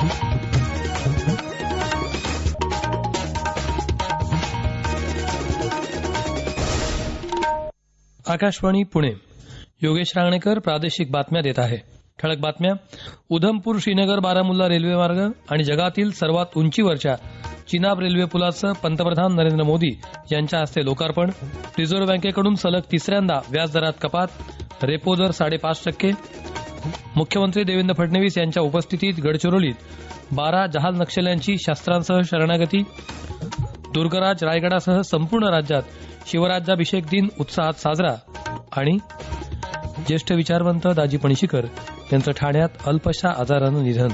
आकाशवाणी पुणे. योगेश रांगणेकर प्रादेशिक बातम्या देत आहे. ठळक बातम्या. उधमपूर श्रीनगर बारामुल्ला रेल्वे मार्ग आणि जगातील सर्वात उंचीवरच्या चिनाब रेल्वे पुलाचं पंतप्रधान नरेंद्र मोदी यांच्या हस्ते लोकार्पण. रिझर्व्ह बँकेकडून सलग तिसऱ्यांदा व्याजदरात कपात. रेपो दर 5.5%. मुख्यमंत्री देवेंद्र फडणवीस यांच्या उपस्थितीत गडचिरोलीत 12 जहाल नक्षल्यांची शस्त्रांसह शरणागती. दुर्गराज रायगडासह संपूर्ण राज्यात शिवराज्याभिषेक दिन उत्साहात साजरा. आणि ज्येष्ठ विचारवंत दाजी पणशीकर यांचं ठाण्यात अल्पशा आजारानं निधन.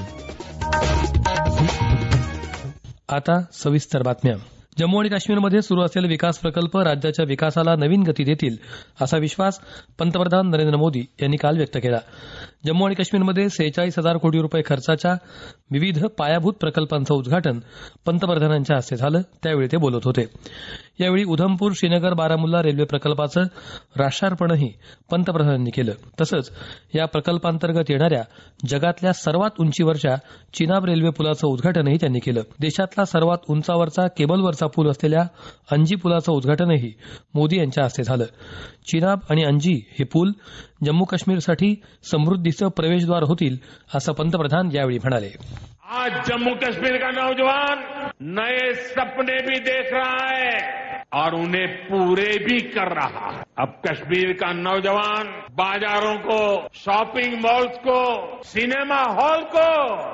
आता सविस्तर बातम्या. जम्मू आणि काश्मीरमध्ये सुरू असलेले विकास प्रकल्प राज्याच्या विकासाला नवीन गती देतील असा विश्वास पंतप्रधान नरेंद्र मोदी यांनी काल व्यक्त केला. जम्मू आणि काश्मीरमध्ये 46,000 कोटी रुपये खर्चाच्या विविध पायाभूत प्रकल्पांचं उद्घाटन पंतप्रधानांच्या हस्ते झालं. त्यावेळी ते बोलत होते. यावेळी उधमपूर श्रीनगर बारामुल्ला रेल्वे प्रकल्पाचं राष्ट्रार्पणही पंतप्रधानांनी केलं. तसंच या प्रकल्पांतर्गत येणाऱ्या जगातल्या सर्वात उंचीवरच्या चिनाब रेल्वे पुलाचं उद्घाटनही त्यांनी केलं. देशातला सर्वात उंचावरचा केबलवरचा पूल असलेल्या अंजी पुलाचं उद्घाटनही मोदी यांच्या हस्ते झालं. चिनाब आणि अंजी हे पूल जम्मू काश्मीरसाठी समृद्धीचं प्रवेशद्वार होतील असं पंतप्रधान यावेळी म्हणाले. आज जम्मू कश्मीर का नौजवान नए सपने भी देख रहा है और उन्हें पूरे भी कर रहा है. अब कश्मीर का नौजवान बाजारों को, शॉपिंग मॉल्स को, सिनेमा हॉल को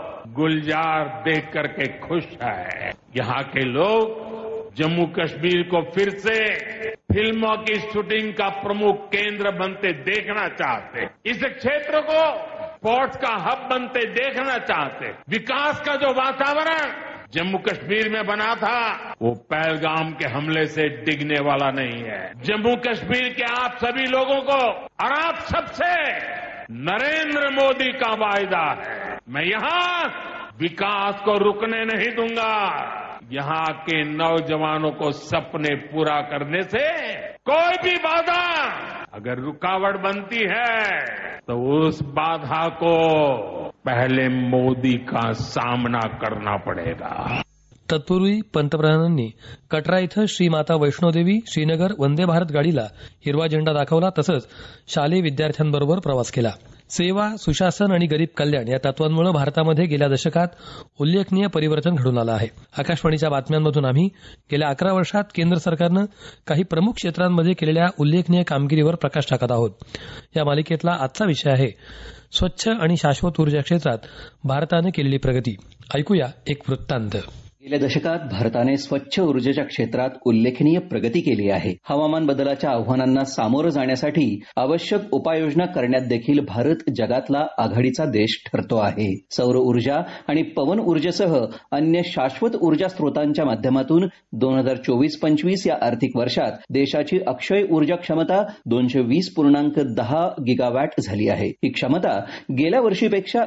गुलजार देख करके खुश है. यहाँ के लोग जम्मू कश्मीर को फिर से फिल्मों की शूटिंग का प्रमुख केंद्र बनते देखना चाहते. इस क्षेत्र को स्पोर्ट्स का हब बनते देखना चाहते. विकास का जो वातावरण जम्मू कश्मीर में बना था वो पहलगाम के हमले से डिगने वाला नहीं है. जम्मू कश्मीर के आप सभी लोगों को और आप सबसे नरेंद्र मोदी का वायदा है. मैं यहाँ विकास को रुकने नहीं दूंगा. यहाँ के नौजवानों को सपने पूरा करने से कोई भी बाधा अगर रुकावट बनती है तो उस बाधा को पहले मोदी का सामना करना पड़ेगा. तत्पूर्वी पंतप्रधानांनी कटरा इथं श्री माता वैष्णोदेवी श्रीनगर वंदे भारत गाडीला हिरवा झेंडा दाखवला. तसंच शालेय विद्यार्थ्यांबरोबर प्रवास केला. सेवा, सुशासन आणि गरीब कल्याण या तत्वांमुळे भारतामध्ये गेल्या दशकात उल्लेखनीय परिवर्तन घडून आलं आहे. आकाशवाणीच्या बातम्यांमधून आम्ही गेल्या 11 वर्षात केंद्र सरकारनं काही प्रमुख क्षेत्रांमध्ये केलेल्या उल्लेखनीय कामगिरीवर प्रकाश टाकत आहोत. या मालिकेतला आजचा विषय आहे स्वच्छ आणि शाश्वत ऊर्जा क्षेत्रात भारतानं केलेली प्रगती. ऐकूया एक वृत्तांत. गेल्या दशकात भारताने स्वच्छ ऊर्जेच्या क्षेत्रात उल्लेखनीय प्रगती केली आहे. हवामान बदलाच्या आव्हानांना सामोरं जाण्यासाठी आवश्यक उपाययोजना करण्यात देखील भारत जगातला आघाडीचा देश ठरतो आहे. सौर ऊर्जा आणि पवन ऊर्जेसह अन्य शाश्वत ऊर्जा स्रोतांच्या माध्यमातून 2024-25 या आर्थिक वर्षात देशाची अक्षय ऊर्जा क्षमता 220.10 गिगावॅट झाली आहे. ही क्षमता गेल्या वर्षीपेक्षा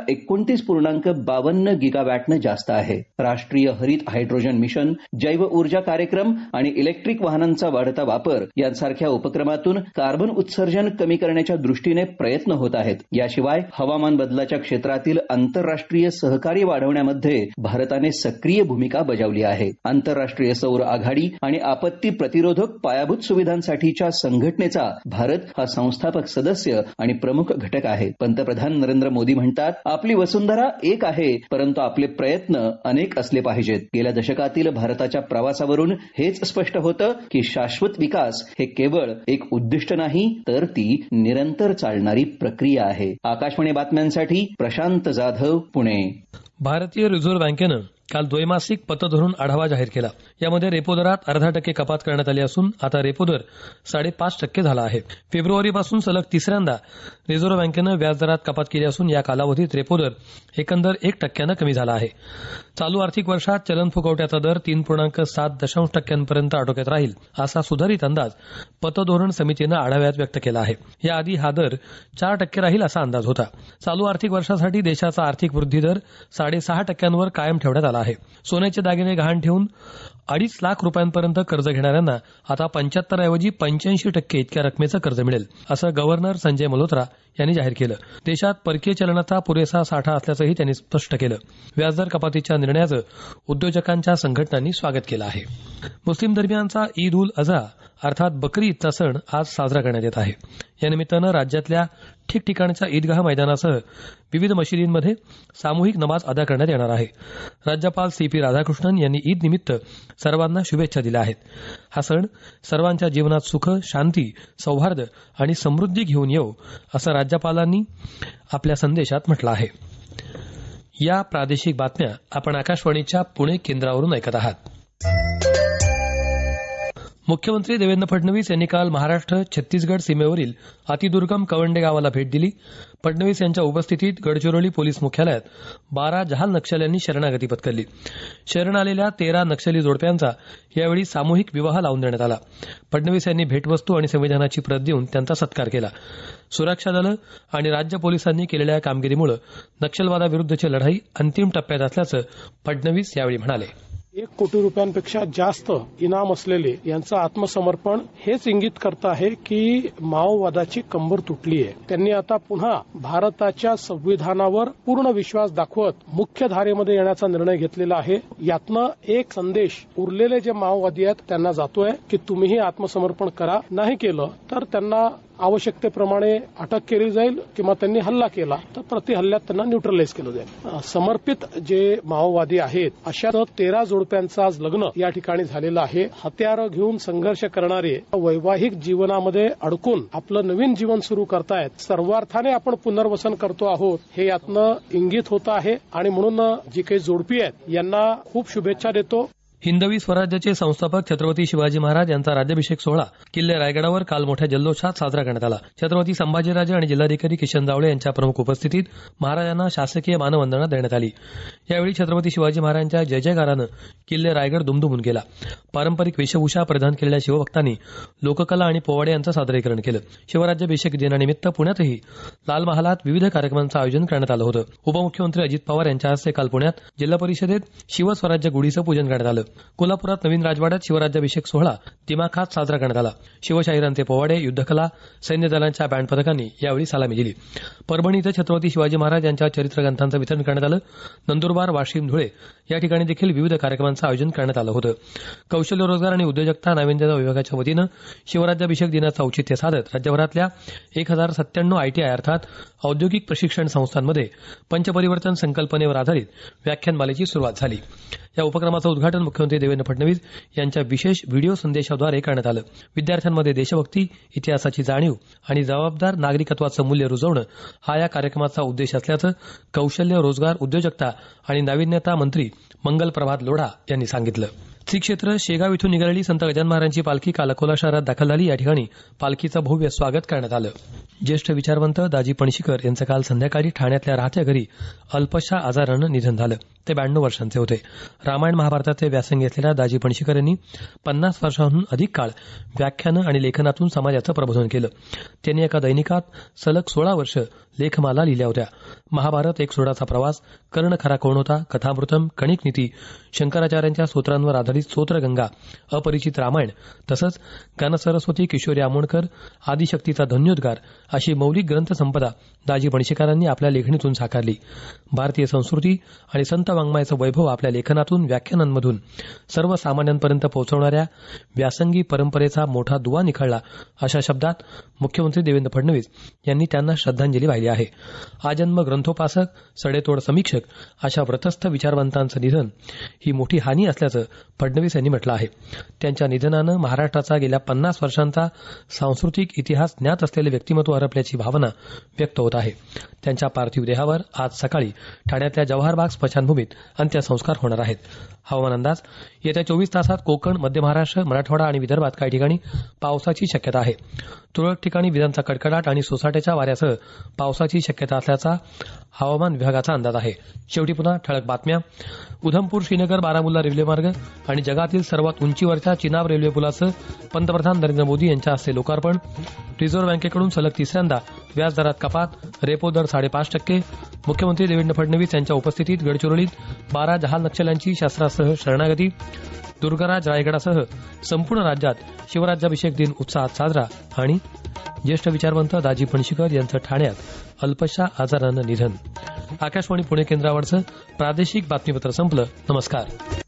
29.52 गिगावॅटनं जास्त आहे. राष्ट्रीय हरित हायड्रोजन मिशन, जैव ऊर्जा कार्यक्रम आणि इलेक्ट्रिक वाहनांचा वाढता वापर यांसारख्या उपक्रमातून कार्बन उत्सर्जन कमी करण्याच्या दृष्टीने प्रयत्न होत आहेत. याशिवाय हवामान बदलाच्या क्षेत्रातील आंतरराष्ट्रीय सहकार्य वाढवण्यामध्ये भारताने सक्रिय भूमिका बजावली आहे. आंतरराष्ट्रीय सौर आघाडी आणि आपत्ती प्रतिरोधक पायाभूत सुविधांसाठीच्या संघटनेचा भारत हा संस्थापक सदस्य आणि प्रमुख घटक आहे. पंतप्रधान नरेंद्र मोदी म्हणतात, आपली वसुंधरा एक आहे, परंतु आपले प्रयत्न अनेक असले पाहिजेत. गेल्या दशकातील भारताच्या प्रवासावरून हेच स्पष्ट होतं की शाश्वत विकास हे केवळ एक उद्दिष्ट नाही, तर ती निरंतर चालणारी प्रक्रिया आहे. आकाशवाणी बातम्यांसाठी प्रशांत जाधव, पुणे. भारतीय रिझर्व्ह बँकेनं काल द्वैमासिक पतधोरण आढावा जाहीर केला. यामध्ये रेपो दरात 0.5% कपात करण्यात आली असून आता रेपो दर 5.5% झाला आहे. फेब्रुवारीपासून सलग तिसऱ्यांदा रिझर्व्ह बँकेनं व्याजदरात कपात केली असून या कालावधीत रेपो दर एकंदर 1% कमी झाला आहे. चालू आर्थिक वर्षात चलन फुगवट्याचा दर 3.7% आटोक्यात राहील असा सुधारित अंदाज पतधोरण समितीनं आढाव्यात व्यक्त केला आहे. याआधी हा दर 4% राहील असा अंदाज होता. चालू आर्थिक वर्षासाठी देशाचा आर्थिक वृद्धी दर 6.5% कायम ठेवण्यात आला आला आहे. सोन्याचे दागिने गहाण ठेवून 2.5 लाख रुपयांपर्यंत कर्ज घेणाऱ्यांना आता 75 ऐवजी 85% इतक्या रकमेचं कर्ज मिळेल, असं गव्हर्नर संजय मल्होत्रा यांनी जाहीर केलं. देशात परकीय चलनाचा पुरेसा साठा असल्याचंही त्यांनी स्पष्ट केलं. व्याजदर कपातीच्या निर्णयाचं उद्योजकांच्या संघटनांनी स्वागत केलं आहे. मुस्लिम धर्मियांचा ईद उल अझा अर्थात बकरी ईदचा सण आज साजरा करण्यात येत आहे. या निमित्तानं राज्यातल्या ठिकठिकाणच्या ईदगाह मैदानासह विविध मशिदींमध्ये सामूहिक नमाज अदा करण्यात येणार आहे. राज्यपाल CP राधाकृष्णन यांनी ईद निमित्त सर्वांना शुभेच्छा दिल्या आहेत. हा सण सर्वांच्या जीवनात सुख, शांती, सौहार्द आणि समृद्धी घेऊन येवो, असं राज्यपालांनी आपल्या संदेशात म्हटलं आहे. या प्रादेशिक बातम्या आपण आकाशवाणीच्या पुणे केंद्रावरून ऐकत आहात. मुख्यमंत्री देवेंद्र फडणवीस यांनी काल महाराष्ट्र छत्तीसगड सीमेवरील अतिदुर्गम कवंडे गावाला भेट दिली. फडणवीस यांच्या उपस्थितीत गडचिरोली पोलीस मुख्यालयात 12 जहाल नक्षल्यांनी शरणागती पत्करली. शरण आलेल्या 13 नक्षली जोडप्यांचा यावेळी सामूहिक विवाह लावून देण्यात आला. फडणवीस यांनी भेटवस्तू आणि संविधानाची प्रत देऊन त्यांचा सत्कार केला. सुरक्षा दलं आणि राज्य पोलिसांनी केलेल्या कामगिरीमुळे नक्षलवादाविरुद्धची लढाई अंतिम टप्प्यात असल्याचं फडणवीस यावेळी म्हणाले. 1 कोटी रुपयांपेक्षा जास्त इनाम असलेले यांचं आत्मसमर्पण हेच इंगित करतं आहे की माओवादाची कंबर तुटली आहे. त्यांनी आता पुन्हा भारताच्या संविधानावर पूर्ण विश्वास दाखवत मुख्य धारेमध्ये येण्याचा निर्णय घेतलेला आहे. यातनं एक संदेश उरलेले जे माओवादी आहेत त्यांना जातोय की तुम्हीही आत्मसमर्पण करा. नाही केलं तर त्यांना आवश्यकतेप्रमाणे अटक केली जाईल किंवा त्यांनी हल्ला केला तर प्रतिहल्ल्यात त्यांना न्यूट्रलाइज केलं जाईल. समर्पित जे माओवादी आहेत अशा 13 जोडप्यांचं आज लग्न या ठिकाणी झालेलं आहे. हत्यारं घेऊन संघर्ष करणारे वैवाहिक जीवनामध्ये अडकून आपलं नवीन जीवन सुरू करतायत. सर्वार्थाने आपण पुनर्वसन करतो आहोत हे यातनं इंगित होतं आहे आणि म्हणून जी काही जोडपी आहेत यांना खूप शुभेच्छा देतो. हिंदवी स्वराज्याचे संस्थापक छत्रपती शिवाजी महाराज यांचा राज्याभिषेक सोहळा किल्ले रायगडावर काल मोठ्या जल्लोषात साजरा करण्यात आला. छत्रपती संभाजीराजे आणि जिल्हाधिकारी किशन जावळे यांच्या प्रमुख उपस्थितीत महाराजांना शासकीय मानवंदना देण्यात आली. यावेळी छत्रपती शिवाजी महाराजांच्या जय जयकारानं किल्ले रायगड दुमदुमून गेला. पारंपरिक वेशभूषा परिधान केलेल्या शिवभक्तांनी लोककला आणि पोवाडे यांचं सादरीकरण केलं. शिवराज्याभिषेक दिनानिमित्त पुण्यातही लाल महालात विविध कार्यक्रमांचं आयोजन करण्यात आलं होतं. उपमुख्यमंत्री अजित पवार यांच्या हस्ते काल पुण्यात जिल्हा परिषदेत शिवस्वराज्य गुढीचं पूजन करण्यात आलं. कोल्हापुरात नवीन राजवाड्यात शिवराज्याभिषेक सोहळा दिमाखात साजरा करण्यात आला. शिवशाहिरांचे पोवाडे, युद्धकला, सैन्य दलांच्या बँड पथकांनी यावेळी सलामी दिली. परभणी इथं छत्रपती शिवाजी महाराज यांच्या चरित्रग्रंथांचं वितरण करण्यात आलं. नंदुरबार, वाशिम, धुळे या ठिकाणी देखील विविध कार्यक्रमांचं आयोजन करण्यात आलं होतं. कौशल्य रोजगार आणि उद्योजकता नाविन्यता विभागाच्या वतीनं शिवराज्याभिषेक दिनाचं औचित्य साधत राज्यभरातल्या 1097 ITI अर्थात औद्योगिक प्रशिक्षण संस्थांमध्ये पंचपरिवर्तन संकल्पनेवर आधारित व्याख्यानमालेची सुरुवात झाली. या उपक्रमाचं उद्घाटन मुख्यमंत्री देवेंद्र फडणवीस यांच्या विशेष व्हिडिओ संदेशाद्वारे करण्यात आलं. विद्यार्थ्यांमध्ये देशभक्ती, इतिहासाची जाणीव आणि जबाबदार नागरिकत्वाचं मूल्य रुजवणं हा या कार्यक्रमाचा उद्देश असल्याचं कौशल्य, रोजगार, उद्योजकता आणि नाविन्यता मंत्री मंगल प्रभात लोढा यांनी सांगितलं. श्री क्षेत्र शेगाव इथून निघालेली संत गजानन महाराजांची पालखी काल अकोला शहरात दाखल झाली. या ठिकाणी पालखीचं भव्य स्वागत करण्यात आलं. ज्येष्ठ विचारवंत दाजी पणशीकर यांचं काल संध्याकाळी ठाण्यातल्या राहत्या घरी अल्पशा आजारानं निधन झालं. ते 92 वर्षांचे होते. रामायण महाभारताचे व्यासंगी असलेल्या दाजी पणशीकर यांनी 50 वर्षांहून अधिक काळ व्याख्यानं आणि लेखनातून समाजाचं प्रबोधन केलं. त्यांनी एका दैनिकात सलग 16 वर्ष लेखमाला लिहिल्या होत्या. महाभारत, एक सोडाचा प्रवास, कर्ण खरा कोण होता, कथामृतम, कणिक नीती, शंकराचार्यांच्या स्तोत्रांवर आधारित स्तोत्रगंगा, अपरिचित रामायण तसंच गानसरस्वती, किशोरी आमोणकर, आदिशक्तीचा धन्योद्गार अशी मौलिक ग्रंथसंपदा दाजी पणशीकरांनी आपल्या लेखणीतून साकारली. भारतीय संस्कृती आणि संत वाङ्मयाचं वैभव आपल्या लेखनातून, व्याख्यानांमधून सर्वसामान्यांपर्यंत पोहोचवणाऱ्या व्यासंगी परंपरेचा मोठा दुवा निखळला अशा शब्दात मुख्यमंत्री देवेंद्र फडणवीस यांनी त्यांना श्रद्धांजली वाहिली आहे. आजन्म ग्रंथोपासक, सडेतोड समीक्षक अशा व्रतस्थ विचारवंतांचं निधन ही मोठी हानी असल्याचं फडणवीस यांनी म्हटलं आहे. त्यांच्या निधनानं महाराष्ट्राचा गेल्या 50 वर्षांचा सांस्कृतिक इतिहास ज्ञात असलेले व्यक्तिमत्व हरपल्याची भावना व्यक्त होत आहे. त्यांच्या पार्थिव देहावर आज सकाळी ठाण्यातल्या जवाहर बाग स्मशानभूमीत अंत्यसंस्कार होणार आहेत. हवामान अंदाज. येत्या 24 तासात कोकण, मध्य महाराष्ट्र, मराठवाडा आणि विदर्भात काही ठिकाणी पावसाची शक्यता आहे. तुरळक ठिकाणी विजांचा कडकडाट आणि सोसाट्याच्या वाऱ्यासह पावसाची शक्यता असल्याचा हवामान विभागाचा अंदाज आहे. शेवटी पुन्हा ठळक बातम्या. उधमपूर, श्रीनगर, बारामुल्ला रेल्वेमार्ग आणि जगातील सर्वात उंचीवरच्या चिनाब रेल्वे पुलाचं पंतप्रधान नरेंद्र मोदी यांच्या हस्ते लोकार्पण. रिझर्व्ह बँकेकडून सलग 3ऱ्यांदा व्याजदरात कपात, रेपो दर 5.5%. मुख्यमंत्री देवेंद्र फडणवीस यांच्या उपस्थितीत गडचिरोलीत 12 जहाल नक्षल्यांची शस्त्रासह शरणागती. दुर्गराज रायगडासह संपूर्ण राज्यात शिवराज्याभिषेक दिन उत्साहात साजरा. आणि ज्येष्ठ विचारवंत दाजी पणशीकर यांचं ठाण्यात अल्पशा आजारानं निधन. आकाशवाणी पुणे केंद्रावरचं प्रादेशिक बातमीपत्र संपलं. नमस्कार.